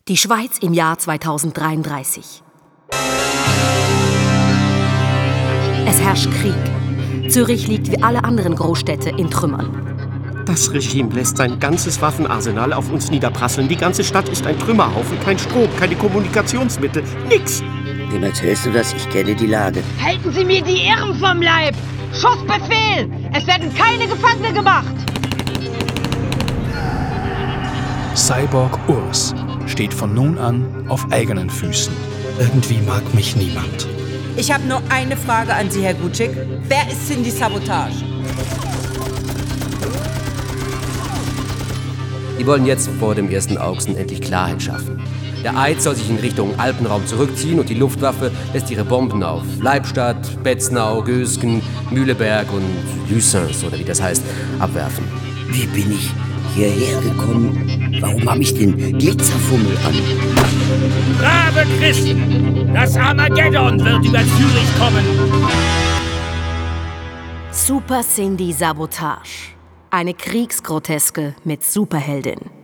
Die Schweiz im Jahr 2033. Es herrscht Krieg. Zürich liegt wie alle anderen Großstädte in Trümmern. Das Regime lässt sein ganzes Waffenarsenal auf uns niederprasseln. Die ganze Stadt ist ein Trümmerhaufen. Kein Strom, keine Kommunikationsmittel, nix. Wem erzählst du das? Ich kenne die Lage. Halten Sie mir die Irren vom Leib! Schussbefehl! Es werden keine Gefangene gemacht! Cyborg Urs steht von nun an auf eigenen Füßen. Irgendwie mag mich niemand. Ich habe nur eine Frage an Sie, Herr Gutschig. Wer ist Cindy Sabotage? Die wollen jetzt vor dem ersten Augsten endlich Klarheit schaffen. Der Eid soll sich in Richtung Alpenraum zurückziehen und die Luftwaffe lässt ihre Bomben auf Leibstadt, Betznau, Gösgen, Mühleberg und Lüssens, oder wie das heißt, abwerfen. Wie bin ich hierher gekommen? Warum habe ich den Glitzerfummel an? Brave Christen! Das Armageddon wird über Zürich kommen! Super Cindy Sabotage. Eine Kriegsgroteske mit Superheldin.